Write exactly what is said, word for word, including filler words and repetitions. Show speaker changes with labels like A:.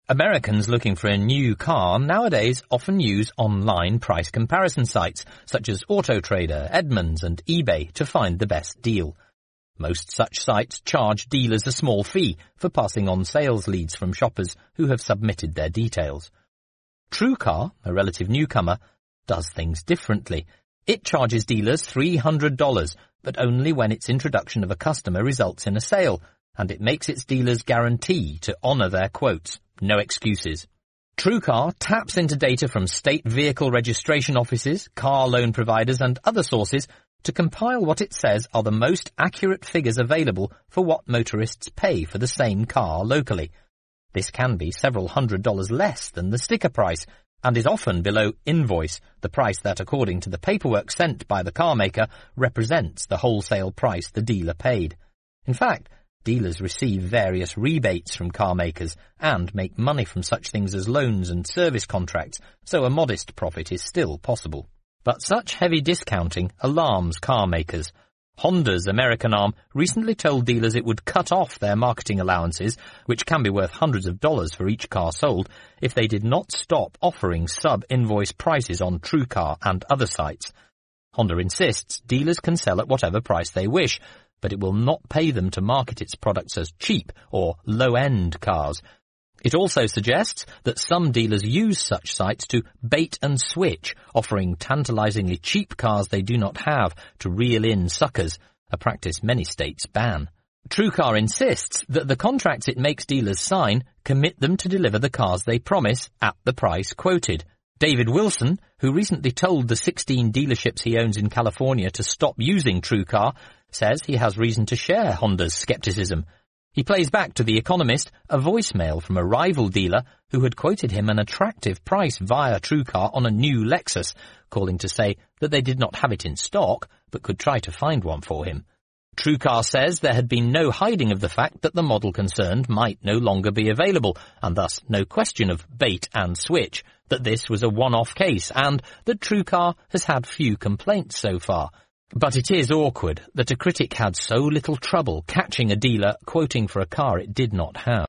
A: Americans looking for a new car nowadays often use online price comparison sites such as AutoTrader, Edmunds and eBay to find the best deal. Most such sites charge dealers a small fee for passing on sales leads from shoppers who have submitted their details. TrueCar, a relative newcomer, does things differently. It charges dealers three hundred dollars, but only when its introduction of a customer results in a sale, and it makes its dealers guarantee to honour their quotes. No excuses. TrueCar taps into data from state vehicle registration offices, car loan providers and other sources to compile what it says are the most accurate figures available for what motorists pay for the same car locally. This can be several hundred dollars less than the sticker price and is often below invoice, the price that, according to the paperwork sent by the car maker, represents the wholesale price the dealer paid. In fact, dealers receive various rebates from car makers and make money from such things as loans and service contracts, so a modest profit is still possible. But such heavy discounting alarms car makers. Honda's American arm recently told dealers it would cut off their marketing allowances, which can be worth hundreds of dollars for each car sold, if they did not stop offering sub-invoice prices on TrueCar and other sites. Honda insists dealers can sell at whatever price they wish, but it will not pay them to market its products as cheap or low-end cars. It also suggests that some dealers use such sites to bait and switch, offering tantalizingly cheap cars they do not have to reel in suckers, a practice many states ban. TrueCar insists that the contracts it makes dealers sign commit them to deliver the cars they promise at the price quoted. David Wilson, who recently told the sixteen dealerships he owns in California to stop using TrueCar, says he has reason to share Honda's skepticism. He plays back to The Economist a voicemail from a rival dealer who had quoted him an attractive price via TrueCar on a new Lexus, calling to say that they did not have it in stock, but could try to find one for him. TrueCar says there had been no hiding of the fact that the model concerned might no longer be available, and thus no question of bait and switch, that this was a one-off case, and that TrueCar has had few complaints so far. But it is awkward that a critic had so little trouble catching a dealer quoting for a car it did not have.